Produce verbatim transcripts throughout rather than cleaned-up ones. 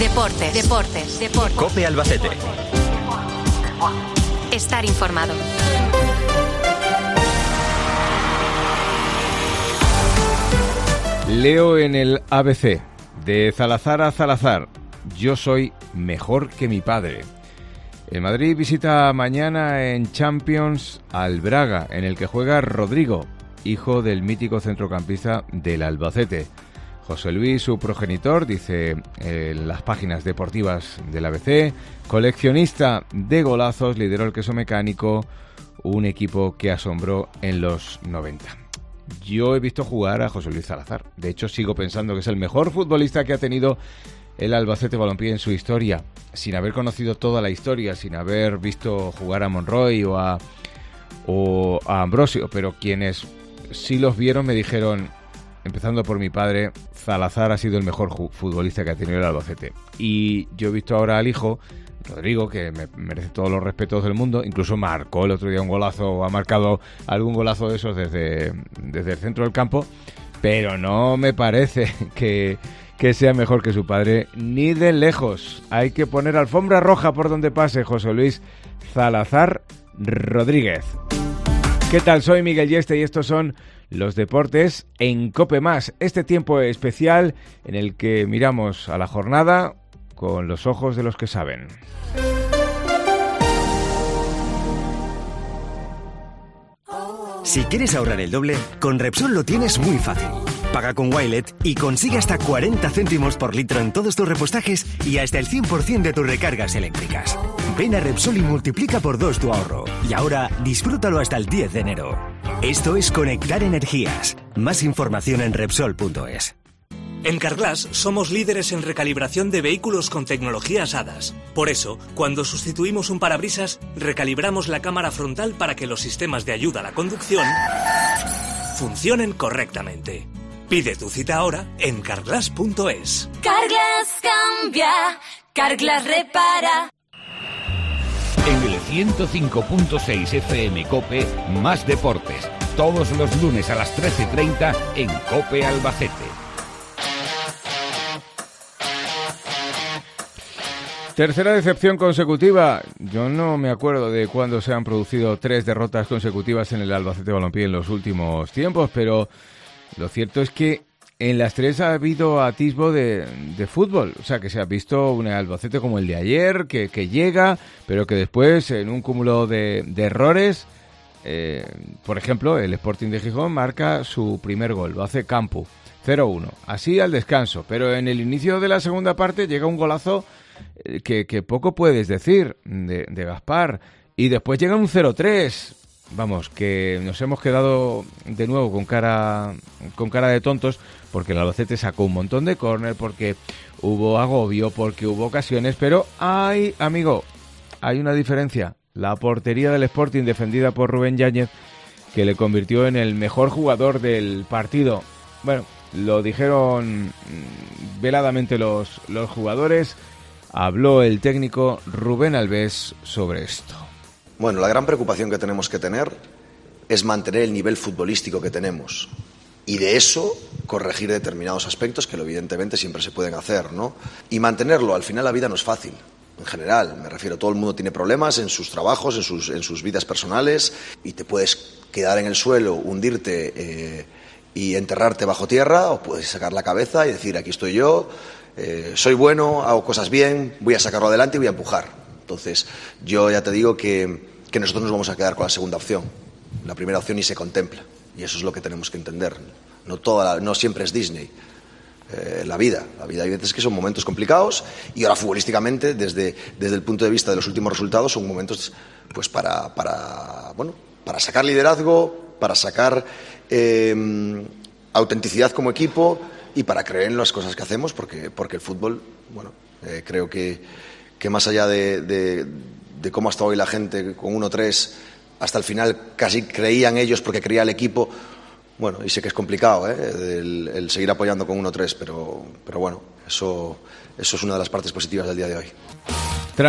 Deportes, deportes, deportes. COPE Albacete. Estar informado. Leo en el A B C, de Salazar a Salazar, yo soy mejor que mi padre. El Madrid visita mañana en Champions al Braga, en el que juega Rodrigo, hijo del mítico centrocampista del Albacete. José Luis, su progenitor, dice en las páginas deportivas del A B C, coleccionista de golazos, lideró el queso mecánico, un equipo que asombró en los noventa. Yo he visto jugar a José Luis Salazar. De hecho, sigo pensando que es el mejor futbolista que ha tenido el Albacete Balompié en su historia, sin haber conocido toda la historia, sin haber visto jugar a Monroy o a, o a Ambrosio, pero quienes sí los vieron me dijeron, empezando por mi padre, Salazar ha sido el mejor futbolista que ha tenido el Albacete. Y yo he visto ahora al hijo, Rodrigo, que me merece todos los respetos del mundo, incluso marcó el otro día un golazo, o ha marcado algún golazo de esos desde, desde el centro del campo, pero no me parece que, que sea mejor que su padre, ni de lejos. Hay que poner alfombra roja por donde pase José Luis Salazar Rodríguez. ¿Qué tal? Soy Miguel Yeste y estos son los deportes en COPE Más, este tiempo especial en el que miramos a la jornada con los ojos de los que saben. Si quieres ahorrar el doble, con Repsol lo tienes muy fácil. Paga con Wilet y consigue hasta cuarenta céntimos por litro en todos tus repostajes y hasta el cien por ciento de tus recargas eléctricas. Ven a Repsol y multiplica por dos tu ahorro. Y ahora, disfrútalo hasta el diez de enero. Esto es Conectar Energías. Más información en Repsol punto es. En Carglass somos líderes en recalibración de vehículos con tecnologías A D A S. Por eso, cuando sustituimos un parabrisas, recalibramos la cámara frontal para que los sistemas de ayuda a la conducción funcionen correctamente. Pide tu cita ahora en Carglass punto es. Carglass cambia, Carglass repara. En el ciento cinco punto seis F M COPE, más deportes. Todos los lunes a las trece treinta en COPE Albacete. Tercera decepción consecutiva. Yo no me acuerdo de cuándo se han producido tres derrotas consecutivas en el Albacete Balompié en los últimos tiempos, pero lo cierto es que en las tres ha habido atisbo de, de fútbol. O sea, que se ha visto un Albacete como el de ayer, que, que llega, pero que después, en un cúmulo de, de errores, eh, por ejemplo, el Sporting de Gijón marca su primer gol, lo hace Campu, cero uno. Así al descanso, pero en el inicio de la segunda parte llega un golazo que, que poco puedes decir de, de Gaspar, y después llega un cero tres. Vamos, que nos hemos quedado de nuevo con cara con cara de tontos, porque el Albacete sacó un montón de córner, porque hubo agobio, porque hubo ocasiones, pero hay, amigo, hay una diferencia. La portería del Sporting, defendida por Rubén Yáñez, que le convirtió en el mejor jugador del partido. Bueno, lo dijeron veladamente los, los jugadores. Habló el técnico Rubén Albés sobre esto. Bueno, la gran preocupación que tenemos que tener es mantener el nivel futbolístico que tenemos y de eso corregir determinados aspectos que evidentemente siempre se pueden hacer, ¿no? Y mantenerlo, al final la vida no es fácil, en general, me refiero, todo el mundo tiene problemas en sus trabajos, en sus, en sus vidas personales y te puedes quedar en el suelo, hundirte eh, y enterrarte bajo tierra, o puedes sacar la cabeza y decir, aquí estoy yo, eh, soy bueno, hago cosas bien, voy a sacarlo adelante y voy a empujar. Entonces, yo ya te digo que, que nosotros nos vamos a quedar con la segunda opción. La primera opción ni se contempla. Y eso es lo que tenemos que entender. No, toda la, no siempre es Disney. Eh, la vida. La vida hay veces que son momentos complicados y ahora futbolísticamente, desde, desde el punto de vista de los últimos resultados, son momentos pues para, para, bueno, para sacar liderazgo, para sacar eh, autenticidad como equipo y para creer en las cosas que hacemos, porque, porque el fútbol, bueno, eh, creo que que más allá de, de, de cómo ha estado hoy la gente con uno tres, hasta el final casi creían ellos porque creía el equipo. Bueno, y sé que es complicado, ¿eh? el, el seguir apoyando con uno tres, pero, pero bueno, eso, eso es una de las partes positivas del día de hoy.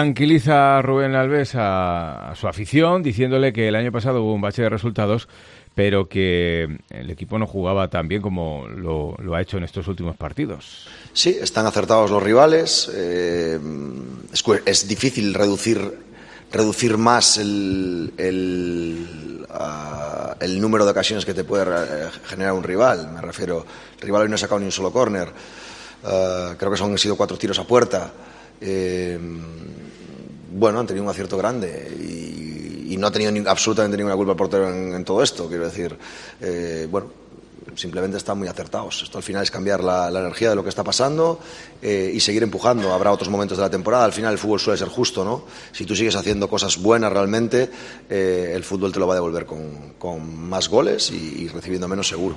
Tranquiliza Rubén Albés a, a su afición, diciéndole que el año pasado hubo un bache de resultados, pero que el equipo no jugaba tan bien como lo, lo ha hecho en estos últimos partidos. Sí, están acertados los rivales. Eh, es, es difícil reducir, reducir más el, el, uh, el número de ocasiones que te puede generar un rival. Me refiero, el rival hoy no ha sacado ni un solo córner. Uh, creo que son, han sido cuatro tiros a puerta. Eh, bueno, han tenido un acierto grande y, y no ha tenido ni, absolutamente ninguna culpa el portero en, en todo esto. Quiero decir, eh, bueno, simplemente están muy acertados. Esto al final es cambiar la, la energía de lo que está pasando eh, y seguir empujando. Habrá otros momentos de la temporada. Al final el fútbol suele ser justo, ¿no? Si tú sigues haciendo cosas buenas realmente, eh, el fútbol te lo va a devolver con, con más goles y, y recibiendo menos seguro.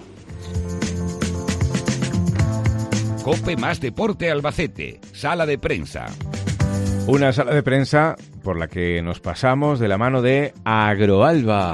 COPE más Deporte Albacete, sala de prensa. Una sala de prensa por la que nos pasamos de la mano de Agroalba.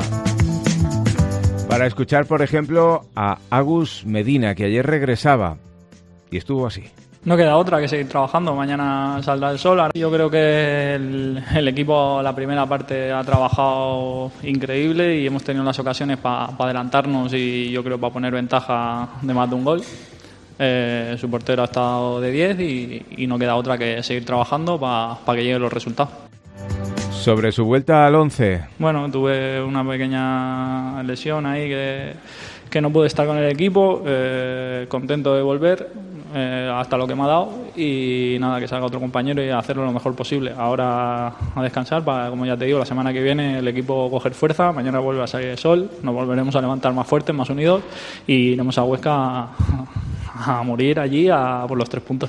Para escuchar, por ejemplo, a Agus Medina, que ayer regresaba y estuvo así. No queda otra que seguir trabajando. Mañana saldrá el sol. Yo creo que el, el equipo, la primera parte, ha trabajado increíble y hemos tenido las ocasiones para pa adelantarnos y yo creo para poner ventaja de más de un gol. Eh, su portero ha estado de diez y, y no queda otra que seguir trabajando para pa que lleguen los resultados. Sobre su vuelta al once. Bueno, tuve una pequeña lesión ahí que, que no pude estar con el equipo. Eh, contento de volver eh, hasta lo que me ha dado y nada, que salga otro compañero y hacerlo lo mejor posible. Ahora a descansar para, como ya te digo, la semana que viene el equipo coger fuerza. Mañana vuelve a salir el sol, nos volveremos a levantar más fuertes, más unidos y iremos a Huesca a, a morir allí a por los tres puntos.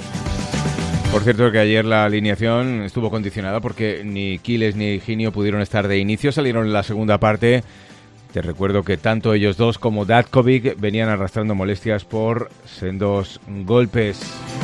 Por cierto que ayer la alineación estuvo condicionada porque ni Quiles ni Higinio pudieron estar de inicio, salieron en la segunda parte. Te recuerdo que tanto ellos dos como Datkovic venían arrastrando molestias por sendos golpes.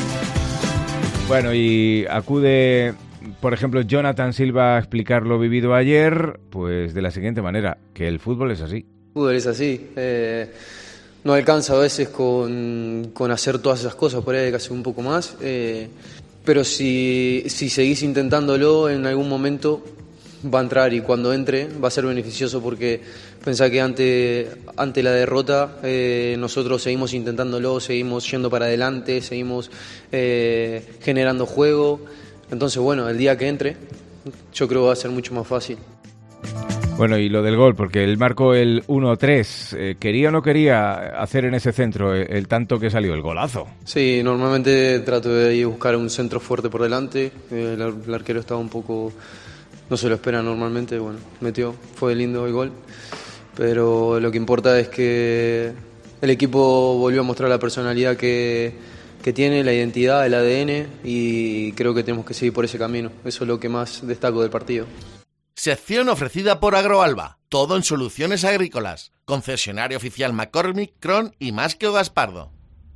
Bueno, y acude, por ejemplo, Jonathan Silva a explicar lo vivido ayer, pues de la siguiente manera, que el fútbol es así. El fútbol es así. Eh, no alcanza a veces con, con hacer todas esas cosas, por ahí hay que hacer un poco más. Eh, pero si, si seguís intentándolo, en algún momento va a entrar y cuando entre va a ser beneficioso porque pensá que ante, ante la derrota eh, nosotros seguimos intentándolo, seguimos yendo para adelante, seguimos eh, generando juego. Entonces, bueno, el día que entre yo creo que va a ser mucho más fácil. Bueno, y lo del gol, porque él marcó el uno tres. Eh, ¿Quería o no quería hacer en ese centro el, el tanto que salió, el golazo? Sí, normalmente trato de ir a buscar un centro fuerte por delante. El, el arquero estaba un poco... No se lo espera normalmente, bueno, metió, fue lindo el gol. Pero lo que importa es que el equipo volvió a mostrar la personalidad que, que tiene, la identidad, el A D N, y creo que tenemos que seguir por ese camino. Eso es lo que más destaco del partido. Sección ofrecida por Agroalba, todo en soluciones agrícolas. Concesionario oficial McCormick, Cron y Masqueo Gaspardo.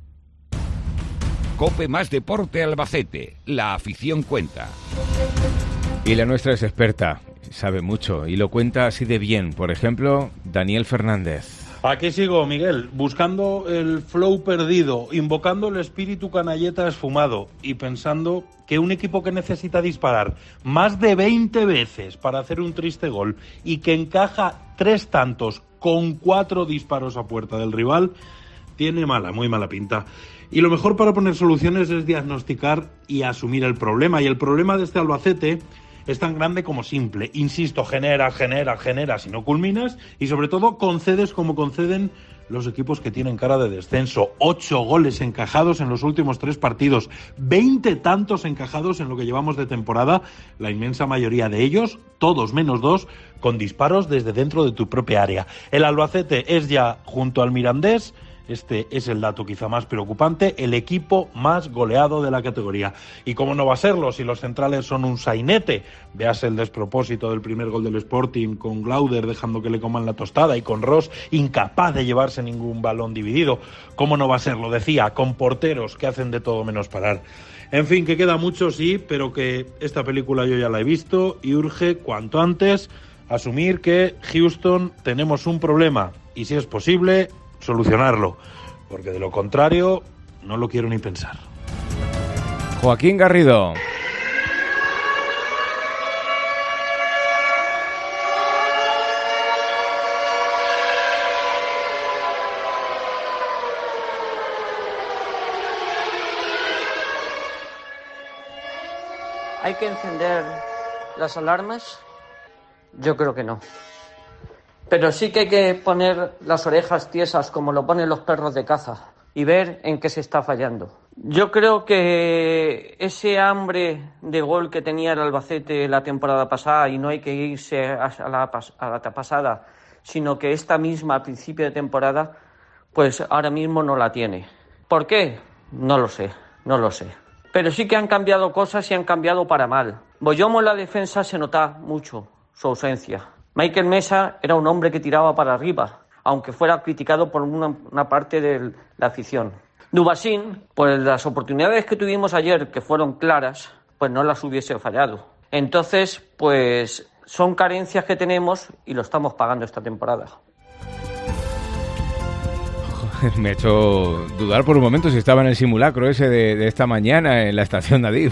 COPE más Deporte Albacete, la afición cuenta. Y la nuestra es experta, sabe mucho y lo cuenta así de bien. Por ejemplo, Daniel Fernández. Aquí sigo, Miguel, buscando el flow perdido, invocando el espíritu canalleta esfumado y pensando que un equipo que necesita disparar más de veinte veces para hacer un triste gol y que encaja tres tantos con cuatro disparos a puerta del rival, tiene mala, muy mala pinta. Y lo mejor para poner soluciones es diagnosticar y asumir el problema. Y el problema de este Albacete es tan grande como simple. Insisto, genera, genera, genera si no culminas y sobre todo concedes como conceden los equipos que tienen cara de descenso. Ocho goles encajados en los últimos tres partidos, veinte tantos encajados en lo que llevamos de temporada, la inmensa mayoría de ellos, todos menos dos, con disparos desde dentro de tu propia área. El Albacete es ya, junto al Mirandés, este es el dato quizá más preocupante, el equipo más goleado de la categoría. ¿Y cómo no va a serlo si los centrales son un sainete? Veas el despropósito del primer gol del Sporting con Glauder dejando que le coman la tostada y con Ross incapaz de llevarse ningún balón dividido. ¿Cómo no va a serlo? Decía, con porteros que hacen de todo menos parar. En fin, que queda mucho, sí, pero que esta película yo ya la he visto y urge cuanto antes asumir que Houston tenemos un problema y si es posible solucionarlo, porque de lo contrario no lo quiero ni pensar. Joaquín Garrido. ¿Hay que encender las alarmas? Yo creo que no. Pero sí que hay que poner las orejas tiesas como lo ponen los perros de caza y ver en qué se está fallando. Yo creo que ese hambre de gol que tenía el Albacete la temporada pasada, y no hay que irse a la, a la pasada, sino que esta misma a principio de temporada, pues ahora mismo no la tiene. ¿Por qué? No lo sé, no lo sé. Pero sí que han cambiado cosas y han cambiado para mal. Boyomo en la defensa se nota mucho su ausencia. Michael Mesa era un hombre que tiraba para arriba, aunque fuera criticado por una, una parte de la afición. Dubasín, pues las oportunidades que tuvimos ayer, que fueron claras, pues no las hubiese fallado. Entonces, pues son carencias que tenemos y lo estamos pagando esta temporada. Me ha hecho dudar por un momento si estaba en el simulacro ese de, de esta mañana en la estación Nadif.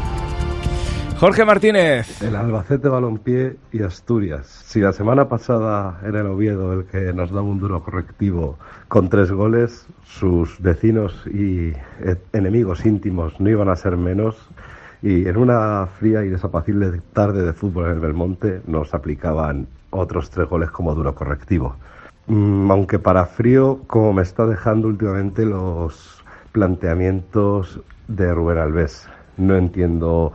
Jorge Martínez. El Albacete Balompié y Asturias. Si la semana pasada era el Oviedo el que nos daba un duro correctivo con tres goles, sus vecinos y enemigos íntimos no iban a ser menos, y en una fría y desapacible tarde de fútbol en el Belmonte nos aplicaban otros tres goles como duro correctivo. Mm, aunque para frío, como me está dejando últimamente los planteamientos de Rubén Albés. No entiendo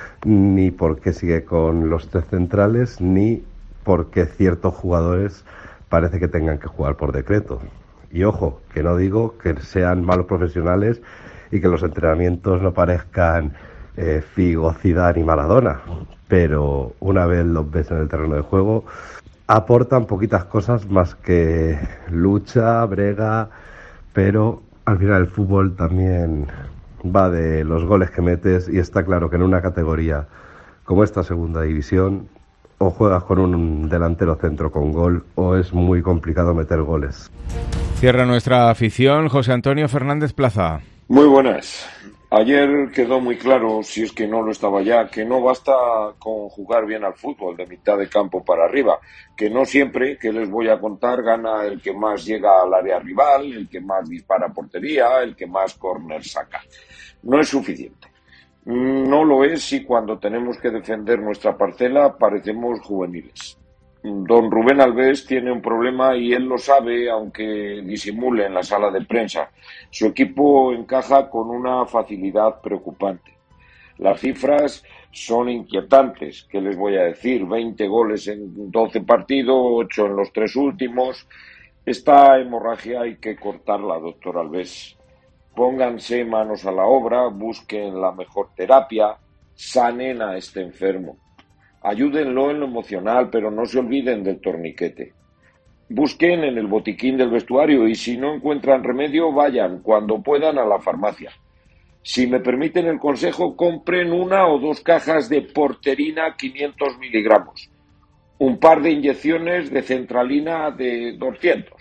ni por qué sigue con los tres centrales, ni por qué ciertos jugadores parece que tengan que jugar por decreto. Y ojo, que no digo que sean malos profesionales y que los entrenamientos no parezcan eh, Figo, Zidane y Maradona, pero una vez los ves en el terreno de juego, aportan poquitas cosas más que lucha, brega, pero al final el fútbol también va de los goles que metes, y está claro que en una categoría como esta segunda división o juegas con un delantero centro con gol o es muy complicado meter goles. Cierra nuestra afición José Antonio Fernández Plaza. Muy buenas. Ayer quedó muy claro, si es que no lo estaba ya, que no basta con jugar bien al fútbol de mitad de campo para arriba, que no siempre, que les voy a contar, gana el que más llega al área rival, el que más dispara a portería, el que más córner saca. No es suficiente. No lo es si cuando tenemos que defender nuestra parcela parecemos juveniles. Don Rubén Albés tiene un problema y él lo sabe, aunque disimule en la sala de prensa. Su equipo encaja con una facilidad preocupante. Las cifras son inquietantes, ¿qué les voy a decir? veinte goles en doce partidos, ocho en los tres últimos. Esta hemorragia hay que cortarla, doctor Albés. Pónganse manos a la obra, busquen la mejor terapia, sanen a este enfermo. Ayúdenlo en lo emocional, pero no se olviden del torniquete. Busquen en el botiquín del vestuario y si no encuentran remedio, vayan cuando puedan a la farmacia. Si me permiten el consejo, compren una o dos cajas de porterina quinientos miligramos, un par de inyecciones de centralina de doscientos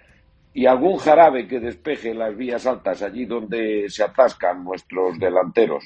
y algún jarabe que despeje las vías altas allí donde se atascan nuestros delanteros.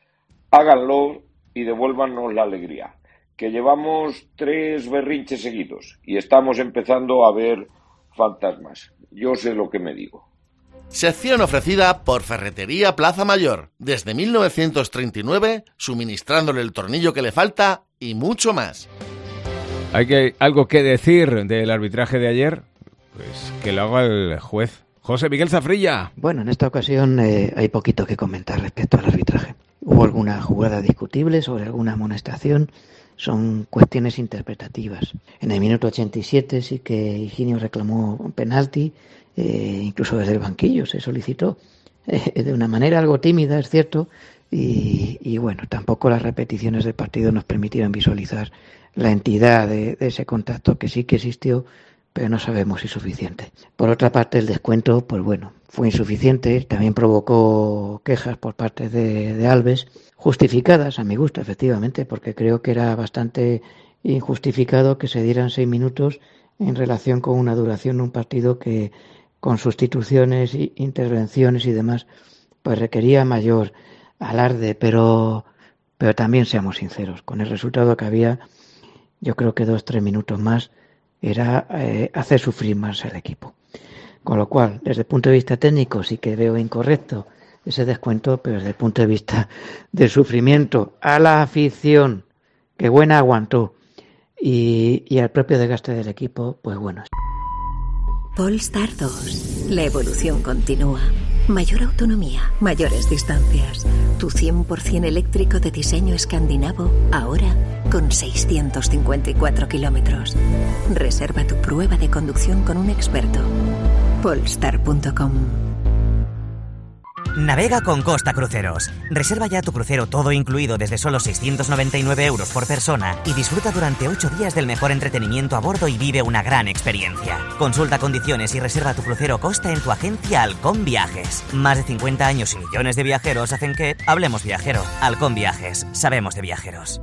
Háganlo y devuélvanos la alegría, que llevamos tres berrinches seguidos y estamos empezando a ver fantasmas. Yo sé lo que me digo. Sección ofrecida por Ferretería Plaza Mayor, desde mil novecientos treinta y nueve, suministrándole el tornillo que le falta y mucho más. ¿Hay que, algo que decir del arbitraje de ayer? Pues que lo haga el juez. José Miguel Zafrilla. Bueno, en esta ocasión eh, hay poquito que comentar respecto al arbitraje. Hubo alguna jugada discutible sobre alguna amonestación. Son cuestiones interpretativas. En el minuto ochenta y siete sí que Higinio reclamó un penalti, eh, incluso desde el banquillo se solicitó, eh, de una manera algo tímida, es cierto, y, y bueno, tampoco las repeticiones del partido nos permitieron visualizar la entidad de, de ese contacto, que sí que existió, pero no sabemos si es suficiente. Por otra parte, el descuento, pues bueno, fue insuficiente, también provocó quejas por parte de, de Alves, justificadas a mi gusto, efectivamente, porque creo que era bastante injustificado que se dieran seis minutos en relación con una duración de un partido que, con sustituciones, intervenciones y demás, pues requería mayor alarde, pero, pero también seamos sinceros, con el resultado que había, yo creo que dos, tres minutos más era eh, hacer sufrir más al equipo. Con lo cual, desde el punto de vista técnico, sí que veo incorrecto ese descuento, pero desde el punto de vista del sufrimiento a la afición, que buena aguantó, y, y al propio desgaste del equipo, pues bueno. Polestar dos. La evolución continúa. Mayor autonomía, mayores distancias. Tu cien por ciento eléctrico de diseño escandinavo, ahora con seiscientos cincuenta y cuatro kilómetros. Reserva tu prueba de conducción con un experto. Polestar punto com. Navega con Costa Cruceros. Reserva ya tu crucero todo incluido desde solo seiscientos noventa y nueve euros por persona y disfruta durante ocho días del mejor entretenimiento a bordo y vive una gran experiencia. Consulta condiciones y reserva tu crucero Costa en tu agencia Halcón Viajes. Más de cincuenta años y millones de viajeros hacen que hablemos viajero. Halcón Viajes. Sabemos de viajeros.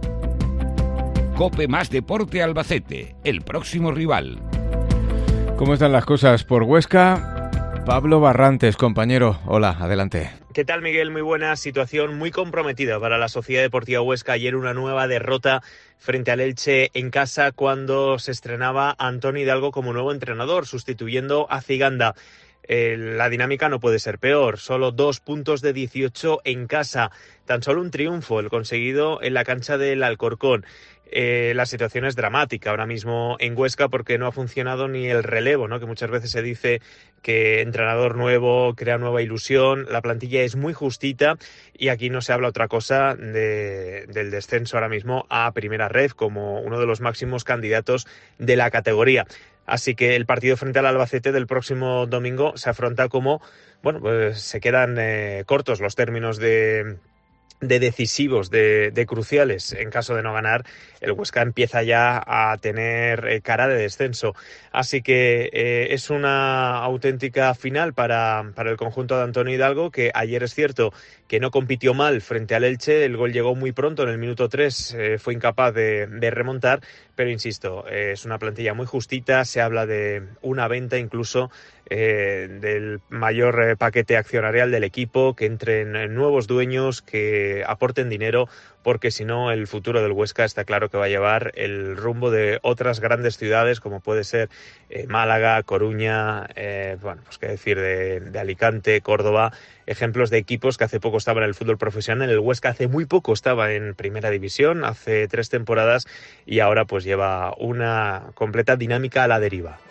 COPE más Deporte Albacete. El próximo rival. ¿Cómo están las cosas por Huesca? Pablo Barrantes, compañero. Hola, adelante. ¿Qué tal, Miguel? Muy buena. Situación muy comprometida para la Sociedad Deportiva Huesca. Ayer una nueva derrota frente al Elche en casa cuando se estrenaba Antoni Hidalgo como nuevo entrenador, sustituyendo a Ziganda. Eh, la dinámica no puede ser peor. Solo dos puntos de dieciocho en casa. Tan solo un triunfo el conseguido en la cancha del Alcorcón. Eh, la situación es dramática ahora mismo en Huesca porque no ha funcionado ni el relevo, ¿no? Que muchas veces se dice que entrenador nuevo crea nueva ilusión. La plantilla es muy justita y aquí no se habla otra cosa de, del descenso ahora mismo a Primera Ref como uno de los máximos candidatos de la categoría. Así que el partido frente al Albacete del próximo domingo se afronta como, bueno, pues se quedan eh, cortos los términos de... de decisivos, de, de cruciales. En caso de no ganar, el Huesca empieza ya a tener eh, cara de descenso. Así que eh, es una auténtica final para, para el conjunto de Antoni Hidalgo, que ayer es cierto que no compitió mal frente al Elche. El gol llegó muy pronto, en el minuto tres, eh, fue incapaz de, de remontar, pero insisto, eh, es una plantilla muy justita. Se habla de una venta incluso Eh, del mayor eh, paquete accionarial del equipo, que entren eh, nuevos dueños, que aporten dinero, porque si no el futuro del Huesca está claro que va a llevar el rumbo de otras grandes ciudades como puede ser eh, Málaga, Coruña, eh, bueno, pues qué decir de, de Alicante, Córdoba, ejemplos de equipos que hace poco estaban en el fútbol profesional. El Huesca hace muy poco estaba en Primera División, hace tres temporadas, y ahora pues lleva una completa dinámica a la deriva.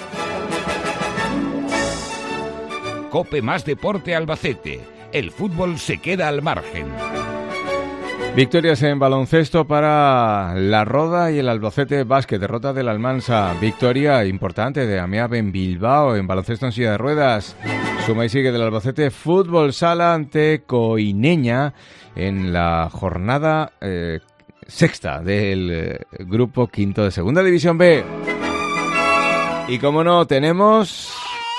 COPE más Deporte Albacete. El fútbol se queda al margen. Victorias en baloncesto para la Roda y el Albacete Básquet. Derrota del Almansa. Victoria importante de Amiab en Bilbao en baloncesto en silla de ruedas. Suma y sigue del Albacete Fútbol Sala ante Coineña en la jornada eh, sexta del eh, grupo quinto de Segunda División B. Y como no, tenemos...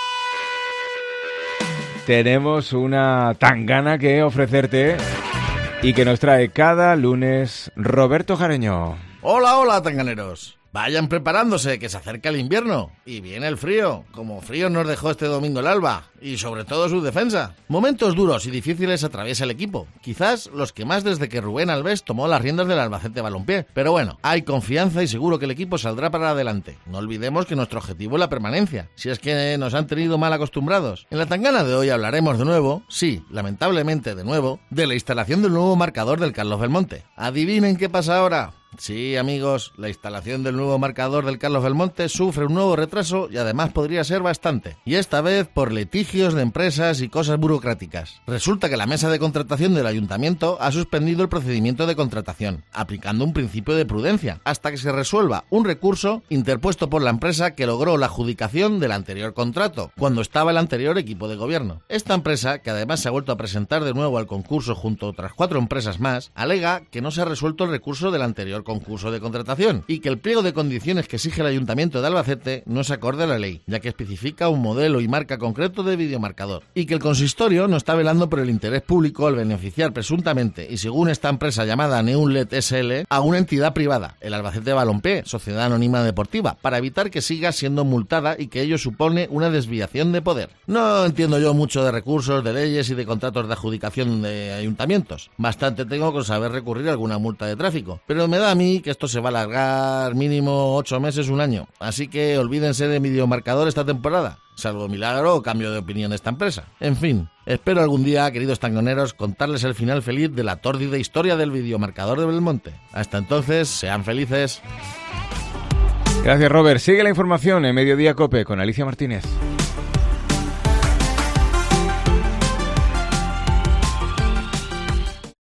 Tenemos una tangana que ofrecerte y que nos trae cada lunes Roberto Jareño. Hola, hola, tanganeros. Vayan preparándose, que se acerca el invierno y viene el frío, como frío nos dejó este domingo el Alba, y sobre todo su defensa. Momentos duros y difíciles atraviesa el equipo, quizás los que más desde que Rubén Alves tomó las riendas del Albacete Balompié. Pero bueno, hay confianza y seguro que el equipo saldrá para adelante. No olvidemos que nuestro objetivo es la permanencia, si es que nos han tenido mal acostumbrados. En la tangana de hoy hablaremos de nuevo, sí, lamentablemente de nuevo, de la instalación del nuevo marcador del Carlos Belmonte. ¿Adivinen qué pasa ahora? Sí, amigos, la instalación del nuevo marcador del Carlos Belmonte sufre un nuevo retraso y además podría ser bastante. Y esta vez por litigios de empresas y cosas burocráticas. Resulta que la mesa de contratación del ayuntamiento ha suspendido el procedimiento de contratación, aplicando un principio de prudencia, hasta que se resuelva un recurso interpuesto por la empresa que logró la adjudicación del anterior contrato, cuando estaba el anterior equipo de gobierno. Esta empresa, que además se ha vuelto a presentar de nuevo al concurso junto a otras cuatro empresas más, alega que no se ha resuelto el recurso del anterior concurso de contratación y que el pliego de condiciones que exige el Ayuntamiento de Albacete no es acorde a la ley, ya que especifica un modelo y marca concreto de videomarcador, y que el consistorio no está velando por el interés público al beneficiar presuntamente, y según esta empresa llamada Neunlet S L, a una entidad privada, el Albacete Balompié, Sociedad Anónima Deportiva, para evitar que siga siendo multada y que ello supone una desviación de poder. No entiendo yo mucho de recursos, de leyes y de contratos de adjudicación de ayuntamientos. Bastante tengo con saber recurrir a alguna multa de tráfico, pero me da a mí que esto se va a alargar mínimo ocho meses, un año. Así que olvídense de videomarcador esta temporada. salvo milagro o cambio de opinión de esta empresa. En fin, espero algún día, queridos tangoneros, contarles el final feliz de la tórdida historia del videomarcador de Belmonte. Hasta entonces, sean felices. Gracias, Robert. Sigue la información en Mediodía COPE con Alicia Martínez.